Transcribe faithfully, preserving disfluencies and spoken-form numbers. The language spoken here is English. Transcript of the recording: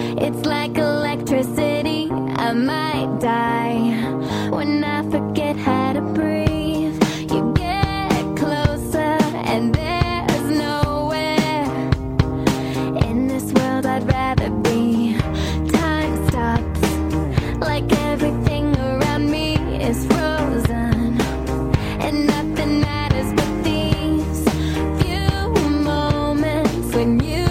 It's like electricity, I might die when I forget how to breathe. You get closer and there's nowhere in this world I'd rather be. Time stops, like everything around me is frozen, and nothing matters but these few moments when you